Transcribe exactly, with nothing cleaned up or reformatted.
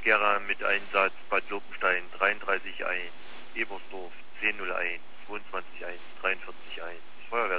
Gera mit Einsatz Bad Lobenstein dreiunddreißig eins, Ebersdorf zehn null eins, zweiundzwanzig eins, dreiundvierzig eins, Feuerwehr